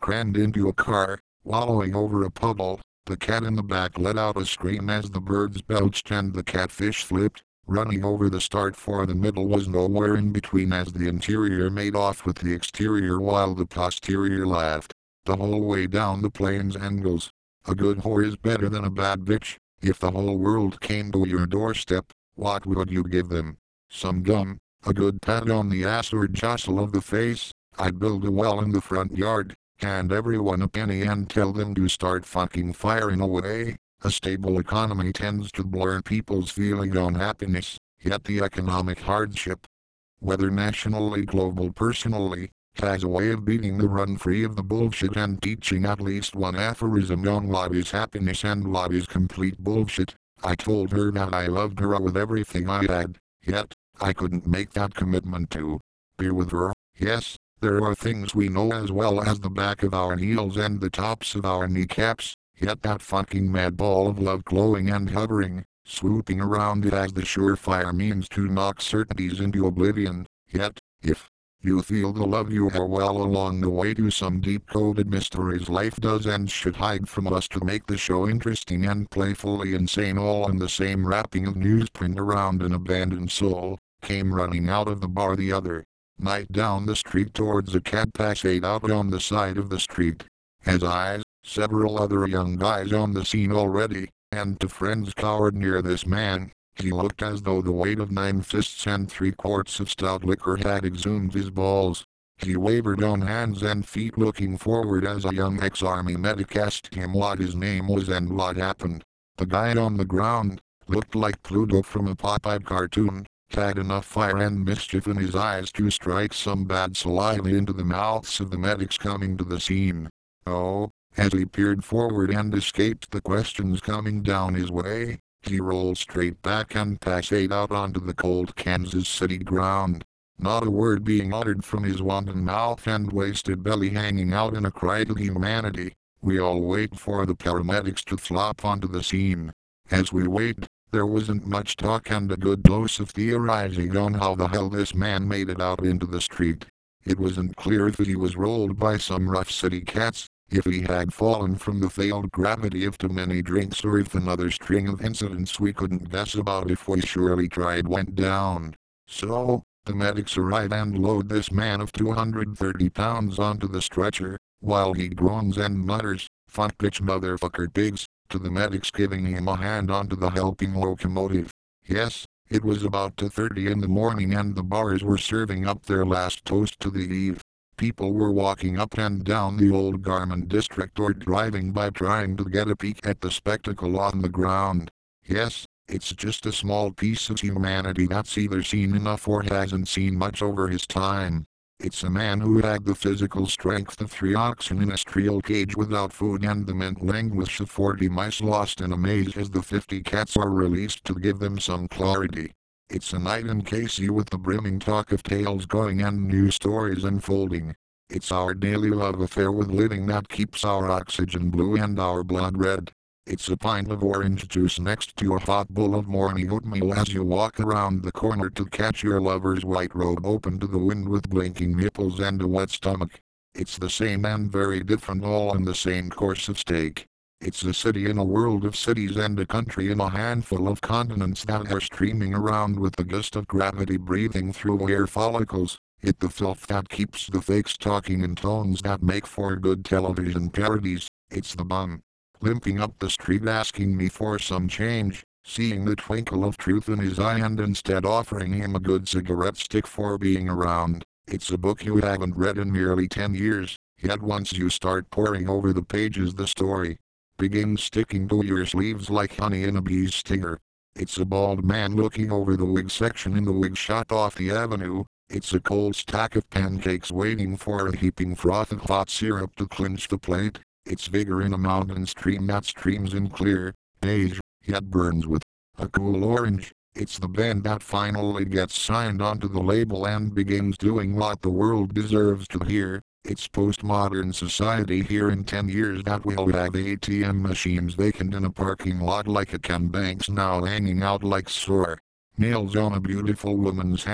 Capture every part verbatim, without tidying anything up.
crammed into a car, wallowing over a puddle. The cat in the back let out a scream as the birds belched and the catfish flipped. Running over the start for the middle was nowhere in between as the interior made off with the exterior while the posterior laughed. The whole way down the plane's angles. A good whore is better than a bad bitch. If the whole world came to your doorstep, what would you give them? Some gum, a good pat on the ass or jostle of the face? I'd build a well in the front yard, hand everyone a penny and tell them to start fucking firing away. A stable economy tends to blur people's feeling on happiness, yet the economic hardship, whether nationally, global, personally, has a way of beating the run free of the bullshit and teaching at least one aphorism on what is happiness and what is complete bullshit. I told her that I loved her with everything I had, yet, I couldn't make that commitment to be with her. Yes, there are things we know as well as the back of our heels and the tops of our kneecaps, yet that fucking mad ball of love glowing and hovering, swooping around it as the surefire means to knock certainties into oblivion. Yet, if you feel the love you have well along the way to some deep-coded mysteries life does and should hide from us to make the show interesting and playfully insane, all in the same wrapping of newsprint around an abandoned soul, came running out of the bar the other night down the street towards a cat passade out on the side of the street. His eyes, several other young guys on the scene already, and two friends cowered near this man. He looked as though the weight of nine fists and three quarts of stout liquor had exhumed his balls. He wavered on hands and feet looking forward as a young ex-army medic asked him what his name was and what happened. The guy on the ground looked like Pluto from a Popeye cartoon, had enough fire and mischief in his eyes to strike some bad saliva into the mouths of the medics coming to the scene. Oh, as he peered forward and escaped the questions coming down his way, he rolled straight back and passed out onto the cold Kansas City ground. Not a word being uttered from his wanton mouth and wasted belly hanging out in a cry to humanity. We all wait for the paramedics to flop onto the scene. As we wait, there wasn't much talk and a good dose of theorizing on how the hell this man made it out into the street. It wasn't clear if he was rolled by some rough city cats, if he had fallen from the failed gravity of too many drinks, or if another string of incidents we couldn't guess about if we surely tried went down. So, the medics arrive and load this man of two hundred thirty pounds onto the stretcher, while he groans and mutters, "Fuck bitch motherfucker pigs," to the medics giving him a hand onto the helping locomotive. Yes, it was about two thirty in the morning and the bars were serving up their last toast to the eve. People were walking up and down the old garment district or driving by trying to get a peek at the spectacle on the ground. Yes, it's just a small piece of humanity that's either seen enough or hasn't seen much over his time. It's a man who had the physical strength of three oxen in a steel cage without food and the mental anguish of forty mice lost in a maze as the fifty cats are released to give them some clarity. It's a night in K C with the brimming talk of tales going and new stories unfolding. It's our daily love affair with living that keeps our oxygen blue and our blood red. It's a pint of orange juice next to a hot bowl of morning oatmeal as you walk around the corner to catch your lover's white robe open to the wind with blinking nipples and a wet stomach. It's the same and very different all in the same course of steak. It's a city in a world of cities and a country in a handful of continents that are streaming around with the gust of gravity breathing through air follicles. It's the filth that keeps the fakes talking in tones that make for good television parodies. It's the bum limping up the street asking me for some change, seeing the twinkle of truth in his eye and instead offering him a good cigarette stick for being around. It's a book you haven't read in nearly ten years, yet once you start poring over the pages the story begins sticking to your sleeves like honey in a bee's stinger. It's a bald man looking over the wig section in the wig shop off the avenue. It's a cold stack of pancakes waiting for a heaping froth of hot syrup to clinch the plate. It's vigor in a mountain stream that streams in clear, beige, yet burns with a cool orange. It's the band that finally gets signed onto the label and begins doing what the world deserves to hear. It's postmodern society here in ten years that will have A T M machines vacant in a parking lot like a Ken Banks now hanging out like sore nails on a beautiful woman's hand.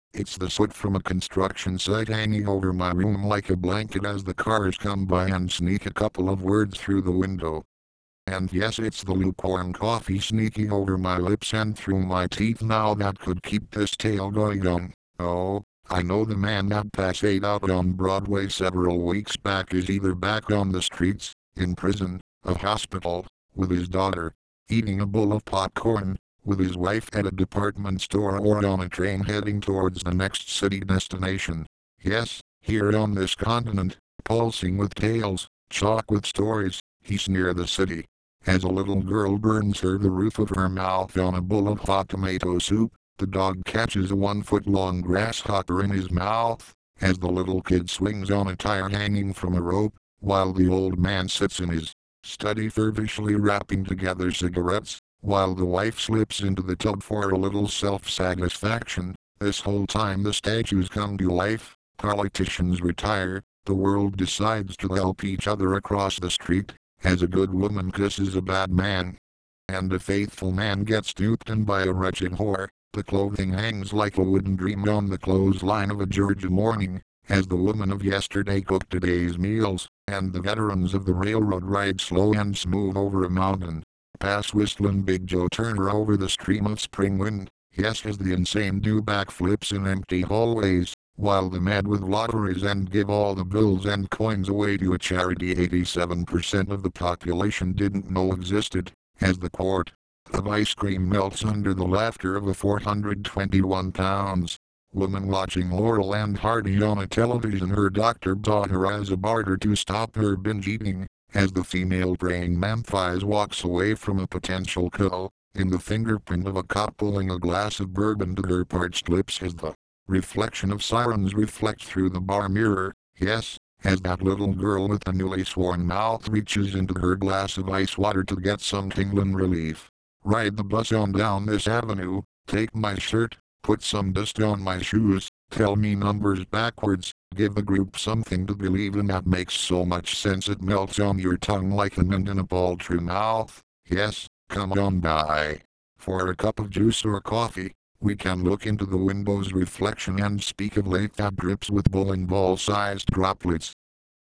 It's the soot from a construction site hanging over my room like a blanket as the cars come by and sneak a couple of words through the window. And yes, it's the lukewarm coffee sneaking over my lips and through my teeth now that could keep this tale going on. Oh, I know the man that passed out on Broadway several weeks back is either back on the streets, in prison, a hospital, with his daughter, eating a bowl of popcorn, with his wife at a department store or on a train heading towards the next city destination. Yes, here on this continent, pulsing with tales, chock with stories, he's near the city. As a little girl burns her the roof of her mouth on a bowl of hot tomato soup, the dog catches a one-foot-long grasshopper in his mouth, as the little kid swings on a tire hanging from a rope, while the old man sits in his study feverishly wrapping together cigarettes, while the wife slips into the tub for a little self-satisfaction. This whole time the statues come to life, politicians retire, the world decides to help each other across the street, as a good woman kisses a bad man, and a faithful man gets duped in by a wretched whore. The clothing hangs like a wooden dream on the clothesline of a Georgia morning, as the woman of yesterday cooked today's meals, and the veterans of the railroad ride slow and smooth over a mountain, past whistling Big Joe Turner over the stream of spring wind. Yes, as the insane do backflips in empty hallways, while the mad with lotteries and give all the bills and coins away to a charity eighty-seven percent of the population didn't know existed, as the quart of ice cream melts under the laughter of a four hundred twenty-one pounds woman watching Laurel and Hardy on a television. Her doctor bought her as a barter to stop her binge eating, as the female praying mantis walks away from a potential kill, in the fingerprint of a cop pulling a glass of bourbon to her parched lips as the reflection of sirens reflect through the bar mirror. Yes, as that little girl with the newly sworn mouth reaches into her glass of ice water to get some tingling relief. Ride the bus on down this avenue, take my shirt, put some dust on my shoes, tell me numbers backwards, give the group something to believe in that makes so much sense it melts on your tongue like a mint in a paltry mouth. Yes, come on by. For a cup of juice or coffee, we can look into the window's reflection and speak of lake that drips with bowling ball-sized droplets,